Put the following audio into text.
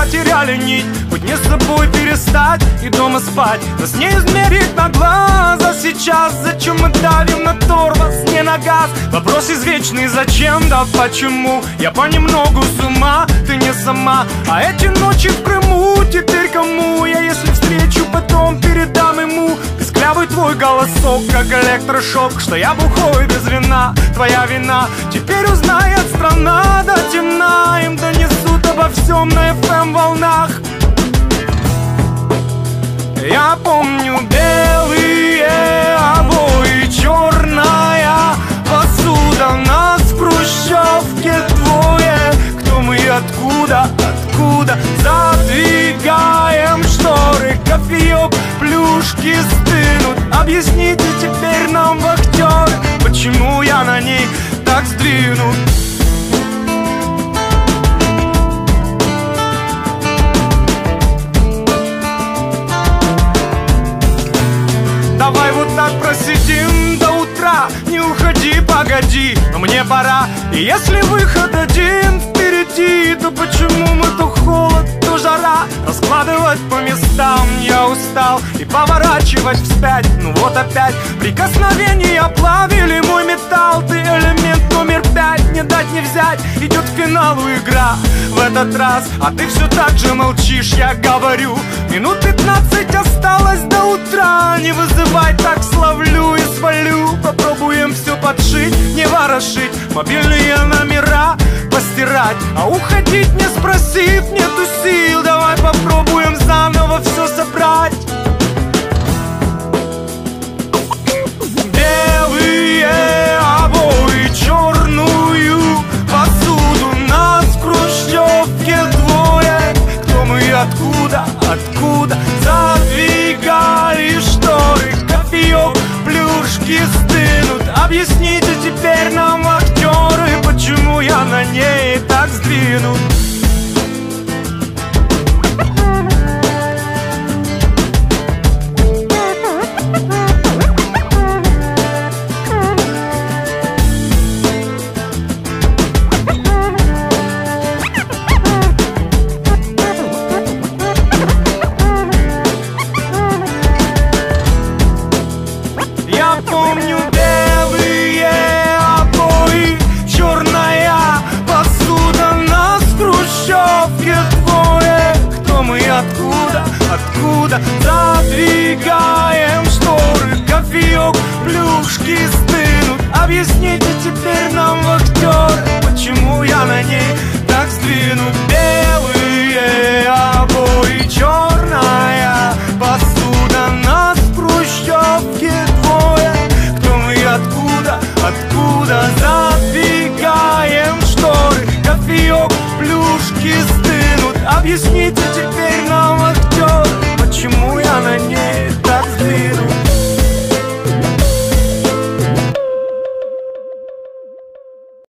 потеряли нить. Хоть не с собой перестать и дома спать, нас не измерить на глаза сейчас. Зачем мы давим на тормоз, не на газ? Вопрос извечный: зачем, да почему? Я понемногу с ума, ты не сама. А эти ночи в Крыму теперь кому? Я если встречу, потом передам ему писклявый твой голосок, как электрошок, что я бухой без вина. Твоя вина теперь узнает страна до темна. Им донесут обо всем на FM волнах. Я помню белые обои, черная посуда, нас в хрущевке двое. Кто мы и откуда, откуда? Задвигаем шторы, кофеек, плюшки стынут. Объясните теперь нам, вахтеры, почему я на ней так сдвинут. Давай вот так просидим до утра, не уходи, погоди, но мне пора. И если выход один впереди, то почему мы то холод, то жара? Раскладывать по местам я устал и поворачивать вспять. Ну вот опять прикосновения плавили мой металл. Ты элемент номер 5, не дать не взять. Идет к финалу игра в этот раз, а ты все так же молчишь, я говорю. Минут 15 осталось до утра. Не вызывай, так словлю и свалю. Попробуем все подшить, не ворошить, мобильные номера постирать. А уходить не спросив, нету сил. Давай попробуем заново все собрать. Белые обои, черную посуду, нас в хрущевке двое. Кто мы и откуда, откуда? Задвигали шторы, кофеек, плюшки стынут. Объясните теперь нам, актеры, почему я на ней так сдвинут. Я помню белые обои, черная посуда, нас в хрущевке двое. Кто мы и откуда, откуда? Задвигаем шторы, кофеек, плюшки стынут. Объясните теперь нам, вахтеры,